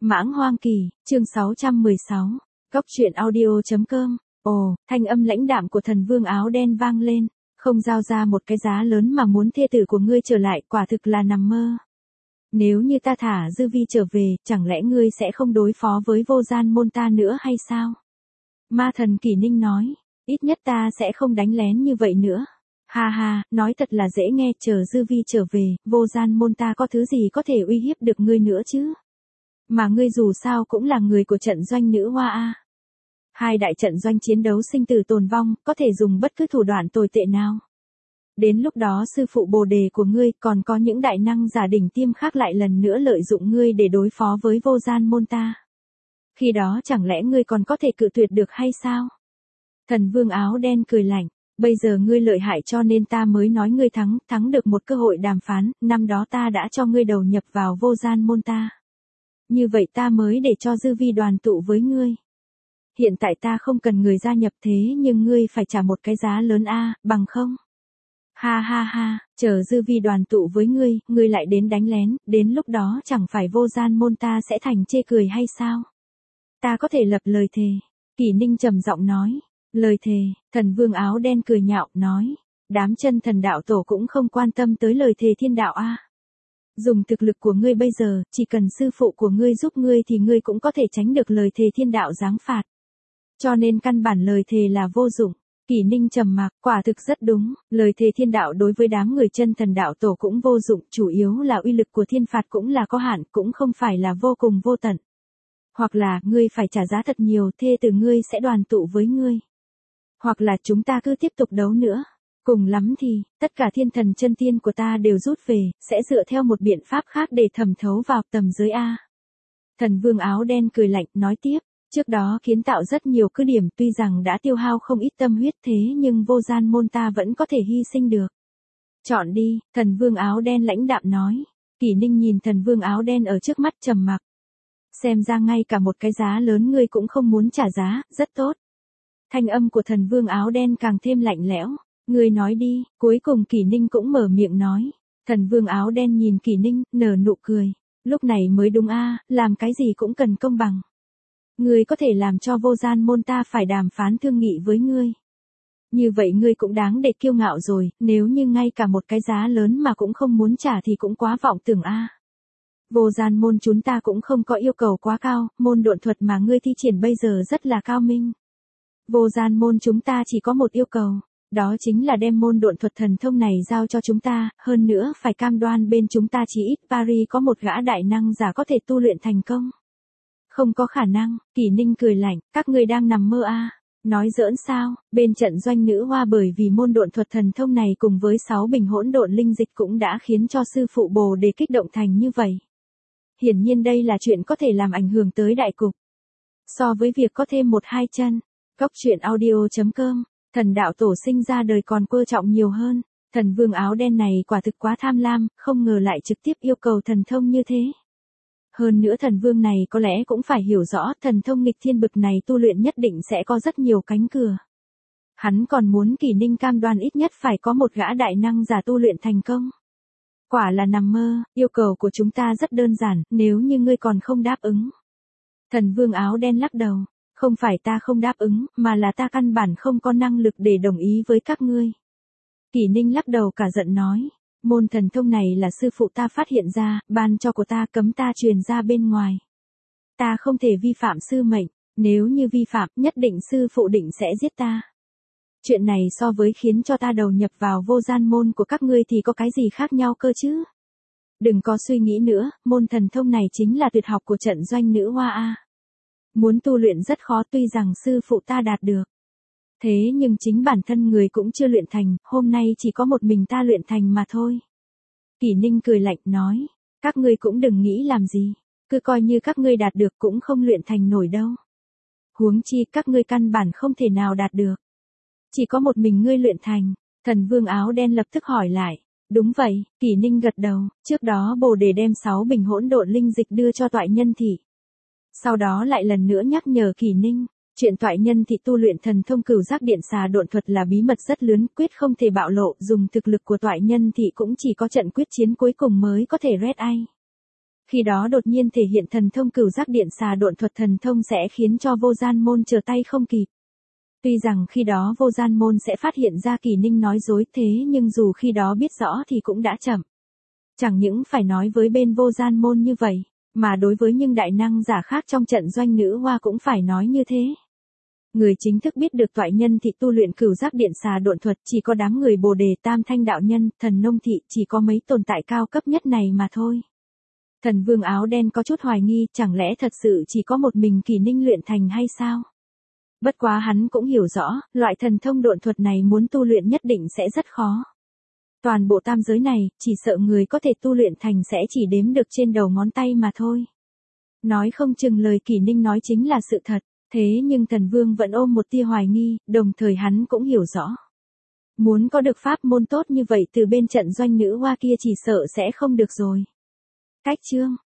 Mãng Hoang Kỳ, chương 616. Cốc truyện audio.com. Ồ, thanh âm lãnh đạm của thần vương áo đen vang lên, không giao ra một cái giá lớn mà muốn thê tử của ngươi trở lại, quả thực là nằm mơ. Nếu như ta thả Dư Vi trở về, chẳng lẽ ngươi sẽ không đối phó với Vô Gian Môn ta nữa hay sao? Ma thần Kỷ Ninh nói, ít nhất ta sẽ không đánh lén như vậy nữa. Ha ha, nói thật là dễ nghe, chờ Dư Vi trở về, Vô Gian Môn ta có thứ gì có thể uy hiếp được ngươi nữa chứ? Mà ngươi dù sao cũng là người của trận doanh nữ hoa a. Hai đại trận doanh chiến đấu sinh tử tồn vong, có thể dùng bất cứ thủ đoạn tồi tệ nào. Đến lúc đó sư phụ Bồ Đề của ngươi còn có những đại năng giả đỉnh tiêm khác lại lần nữa lợi dụng ngươi để đối phó với Vô Gian Môn ta. Khi đó chẳng lẽ ngươi còn có thể cự tuyệt được hay sao? Thần vương áo đen cười lạnh, bây giờ ngươi lợi hại cho nên ta mới nói ngươi thắng được một cơ hội đàm phán, năm đó ta đã cho ngươi đầu nhập vào Vô Gian Môn ta. Như vậy ta mới để cho Dư Vi đoàn tụ với ngươi. Hiện tại ta không cần người gia nhập thế nhưng ngươi phải trả một cái giá lớn a, bằng không? Ha ha ha, chờ Dư Vi đoàn tụ với ngươi lại đến đánh lén, đến lúc đó chẳng phải Vô Gian Môn ta sẽ thành chê cười hay sao? Ta có thể lập lời thề. Kỷ Ninh trầm giọng nói, lời thề. Thần vương áo đen cười nhạo, nói, đám chân thần đạo tổ cũng không quan tâm tới lời thề thiên đạo a. Dùng thực lực của ngươi bây giờ, chỉ cần sư phụ của ngươi giúp ngươi thì ngươi cũng có thể tránh được lời thề thiên đạo giáng phạt. Cho nên căn bản lời thề là vô dụng. Kỷ Ninh trầm mặc, quả thực rất đúng, lời thề thiên đạo đối với đám người chân thần đạo tổ cũng vô dụng, chủ yếu là uy lực của thiên phạt cũng là có hạn, cũng không phải là vô cùng vô tận. Hoặc là, ngươi phải trả giá thật nhiều, thê tử ngươi sẽ đoàn tụ với ngươi. Hoặc là chúng ta cứ tiếp tục đấu nữa. Cùng lắm thì, tất cả thiên thần chân tiên của ta đều rút về, sẽ dựa theo một biện pháp khác để thẩm thấu vào tầm giới A. Thần vương áo đen cười lạnh, nói tiếp, trước đó kiến tạo rất nhiều cứ điểm tuy rằng đã tiêu hao không ít tâm huyết thế nhưng Vô Gian Môn ta vẫn có thể hy sinh được. Chọn đi, thần vương áo đen lãnh đạm nói. Kỷ Ninh nhìn thần vương áo đen ở trước mắt trầm mặc. Xem ra ngay cả một cái giá lớn ngươi cũng không muốn trả giá, rất tốt. Thanh âm của thần vương áo đen càng thêm lạnh lẽo. Ngươi nói đi, cuối cùng Kỷ Ninh cũng mở miệng nói. Thần vương áo đen nhìn Kỷ Ninh, nở nụ cười. Lúc này mới đúng a, làm cái gì cũng cần công bằng. Ngươi có thể làm cho Vô Gian Môn ta phải đàm phán thương nghị với ngươi. Như vậy ngươi cũng đáng để kiêu ngạo rồi, nếu như ngay cả một cái giá lớn mà cũng không muốn trả thì cũng quá vọng tưởng a. Vô Gian Môn chúng ta cũng không có yêu cầu quá cao, môn độn thuật mà ngươi thi triển bây giờ rất là cao minh. Vô Gian Môn chúng ta chỉ có một yêu cầu. Đó chính là đem môn độn thuật thần thông này giao cho chúng ta, hơn nữa phải cam đoan bên chúng ta chỉ ít Paris có một gã đại năng giả có thể tu luyện thành công. Không có khả năng, Kỷ Ninh cười lạnh, các ngươi đang nằm mơ a. Nói giỡn sao, bên trận doanh nữ hoa bởi vì môn độn thuật thần thông này cùng với 6 bình hỗn độn linh dịch cũng đã khiến cho sư phụ Bồ Đề kích động thành như vậy. Hiển nhiên đây là chuyện có thể làm ảnh hưởng tới đại cục. So với việc có thêm một hai chân, Cốc truyện audio.com. Thần đạo tổ sinh ra đời còn quan trọng nhiều hơn, thần vương áo đen này quả thực quá tham lam, không ngờ lại trực tiếp yêu cầu thần thông như thế. Hơn nữa thần vương này có lẽ cũng phải hiểu rõ thần thông nghịch thiên bực này tu luyện nhất định sẽ có rất nhiều cánh cửa. Hắn còn muốn Kỷ Ninh cam đoan ít nhất phải có một gã đại năng giả tu luyện thành công. Quả là nằm mơ, yêu cầu của chúng ta rất đơn giản, nếu như ngươi còn không đáp ứng. Thần vương áo đen lắc đầu. Không phải ta không đáp ứng, mà là ta căn bản không có năng lực để đồng ý với các ngươi. Kỷ Ninh lắc đầu cả giận nói, môn thần thông này là sư phụ ta phát hiện ra, ban cho của ta cấm ta truyền ra bên ngoài. Ta không thể vi phạm sư mệnh, nếu như vi phạm nhất định sư phụ định sẽ giết ta. Chuyện này so với khiến cho ta đầu nhập vào Vô Gian Môn của các ngươi thì có cái gì khác nhau cơ chứ? Đừng có suy nghĩ nữa, môn thần thông này chính là tuyệt học của trận doanh nữ hoa a. Muốn tu luyện rất khó tuy rằng sư phụ ta đạt được. Thế nhưng chính bản thân người cũng chưa luyện thành, hôm nay chỉ có một mình ta luyện thành mà thôi. Kỷ Ninh cười lạnh nói, các ngươi cũng đừng nghĩ làm gì, cứ coi như các ngươi đạt được cũng không luyện thành nổi đâu. Huống chi các ngươi căn bản không thể nào đạt được. Chỉ có một mình ngươi luyện thành, thần vương áo đen lập tức hỏi lại. Đúng vậy, Kỷ Ninh gật đầu, trước đó Bồ Đề đem 6 bình hỗn độn linh dịch đưa cho toại nhân thị. Sau đó lại lần nữa nhắc nhở Kỷ Ninh, chuyện toại nhân thị tu luyện thần thông cửu giác điện xà độn thuật là bí mật rất lớn, quyết không thể bạo lộ, dùng thực lực của toại nhân thị cũng chỉ có trận quyết chiến cuối cùng mới có thể red ai. Khi đó đột nhiên thể hiện thần thông cửu giác điện xà độn thuật, thần thông sẽ khiến cho vô gian môn trở tay không kịp. Tuy rằng khi đó vô gian môn sẽ phát hiện ra Kỷ Ninh nói dối, thế nhưng dù khi đó biết rõ thì cũng đã chậm. Chẳng những phải nói với bên vô gian môn như vậy, mà đối với những đại năng giả khác trong trận doanh nữ hoa cũng phải nói như thế. Người chính thức biết được toại nhân thị tu luyện cửu giác điện xà độn thuật chỉ có đám người Bồ Đề Tam Thanh đạo nhân, thần nông thị, chỉ có mấy tồn tại cao cấp nhất này mà thôi. Thần vương áo đen có chút hoài nghi, chẳng lẽ thật sự chỉ có một mình Kỷ Ninh luyện thành hay sao? Bất quá hắn cũng hiểu rõ, loại thần thông độn thuật này muốn tu luyện nhất định sẽ rất khó. Toàn bộ tam giới này, chỉ sợ người có thể tu luyện thành sẽ chỉ đếm được trên đầu ngón tay mà thôi. Nói không chừng lời Kỷ Ninh nói chính là sự thật, thế nhưng thần vương vẫn ôm một tia hoài nghi, đồng thời hắn cũng hiểu rõ. Muốn có được pháp môn tốt như vậy từ bên trận doanh nữ hoa kia chỉ sợ sẽ không được rồi. Cách chương